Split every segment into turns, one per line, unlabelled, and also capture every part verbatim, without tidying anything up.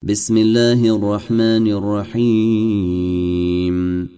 بسم الله الرحمن الرحيم.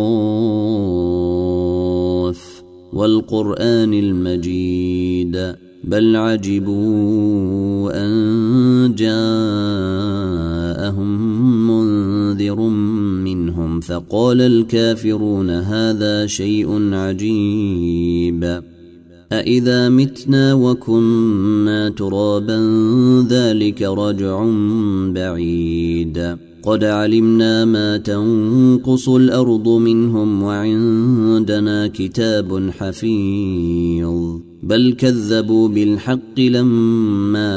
قاف والقرآن المجيد بل عجبوا أن جاءهم منذر منهم فقال الكافرون هذا شيء عجيب أإذا متنا وكنا ترابا ذلك رجع بعيد قد علمنا ما تنقص الأرض منهم وعندنا كتاب حفيظ بل كذبوا بالحق لما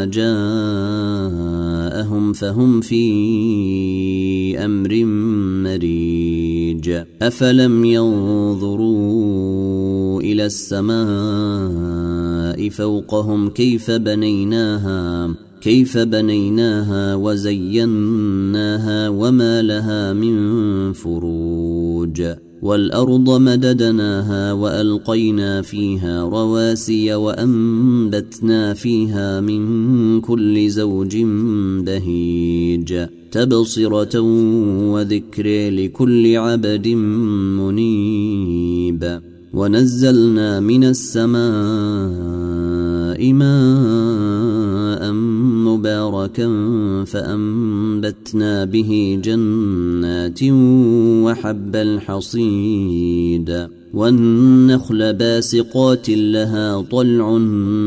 جاءهم فهم في أمر مريج أفلم ينظروا إلى السماء فوقهم كيف بنيناها كيف بنيناها وزيناها وما لها من فروج والأرض مددناها وألقينا فيها رواسي وأنبتنا فيها من كل زوج بهيج تبصرة وذكر لكل عبد منيب ونزلنا من السماء ماء مباركا فأنبتنا به جنات وحب الحصيد والنخل باسقات لها طلع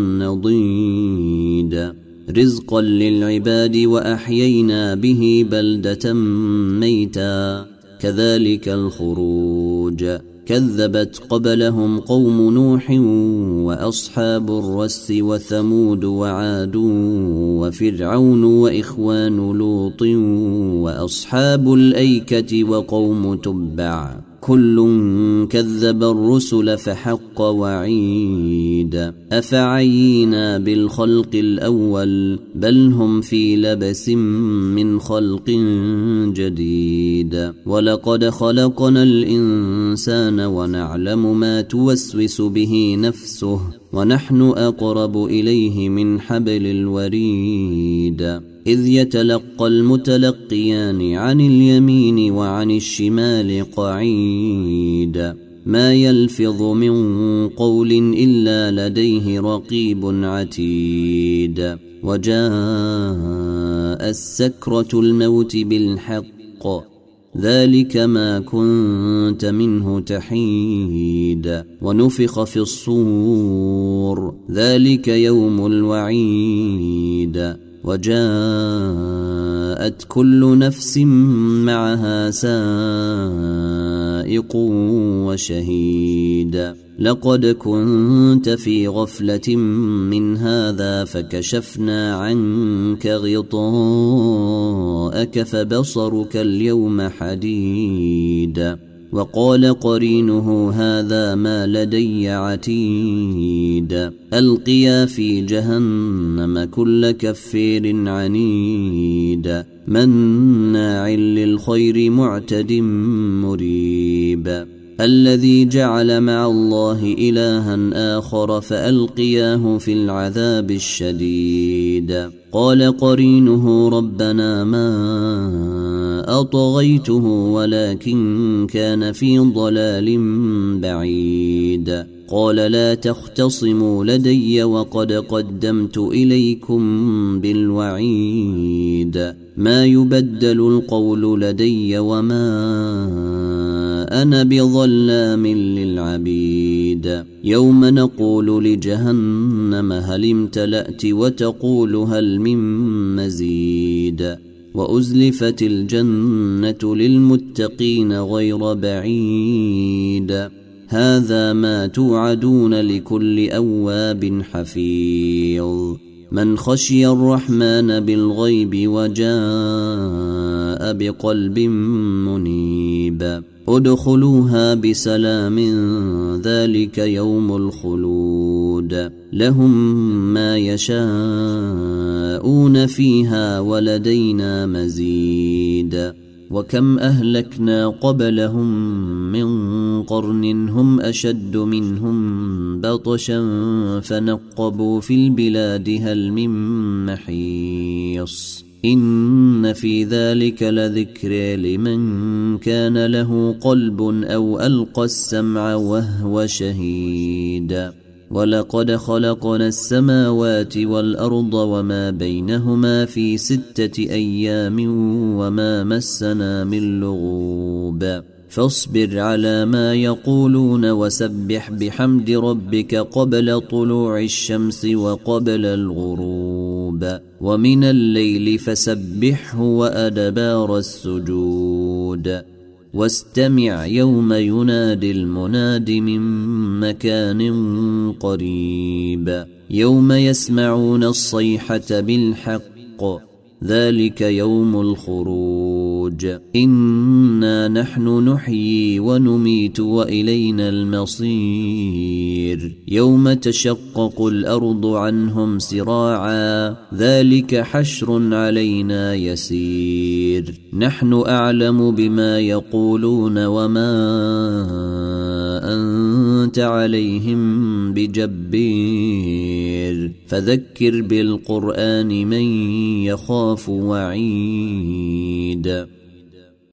نضيد رزقا للعباد وأحيينا به بلدة ميتا كذلك الخروج كذبت قبلهم قوم نوح وأصحاب الرس وثمود وعاد وفرعون وإخوان لوط وأصحاب الأيكة وقوم تبع كل كذب الرسل فحق وعيد أفعينا بالخلق الأول بل هم في لبس من خلق جديد ولقد خلقنا الإنسان ونعلم ما توسوس به نفسه ونحن أقرب إليه من حبل الوريد إذ يتلقى المتلقيان عن اليمين وعن الشمال قعيد ما يلفظ من قول إلا لديه رقيب عتيد وجاء السكرة الموت بالحق ذلك ما كنت منه تحيد ونفخ في الصور ذلك يوم الوعيد وجاءت كل نفس معها سائق وشهيد لقد كنت في غفلة من هذا فكشفنا عنك غطاءك فبصرك اليوم حديد وقال قرينه هذا ما لدي عتيد ألقيا في جهنم كل كفير عنيد مناع للخير معتد مريب الذي جعل مع الله إلها آخر فألقياه في العذاب الشديد قال قرينه ربنا ما أطغيته ولكن كان في ضلال بعيد قال لا تختصموا لدي وقد قدمت إليكم بالوعيد ما يبدل القول لدي وما أنا بظلام للعبيد يوم نقول لجهنم هل امتلأت وتقول هل من مزيد وأزلفت الجنة للمتقين غير بعيد هذا ما توعدون لكل أواب حفيظ من خشي الرحمن بالغيب وجاء بقلب منيب ادخلوها بسلام ذلك يوم الخلود لهم ما يشاءون فيها ولدينا مزيد وكم أهلكنا قبلهم من قرن هم أشد منهم بطشا فنقبوا في البلاد هل من محيص إن في ذلك لذكر لمن كان له قلب أو ألقى السمع وهو شهيد ولقد خلقنا السماوات والأرض وما بينهما في ستة أيام وما مسنا من لغوب فاصبر على ما يقولون وسبح بحمد ربك قبل طلوع الشمس وقبل الغروب ومن الليل فسبحه وأدبار السجود واستمع يوم ينادي المناد من مكان قريب يوم يسمعون الصيحة بالحق ذلك يوم الخروج إنا نحن نحيي ونميت وإلينا المصير يوم تشقق الأرض عنهم سراعا ذلك حشر علينا يسير نحن أعلم بما يقولون وما أنت عليهم بجبير فذكر بالقرآن من يخاف وعيد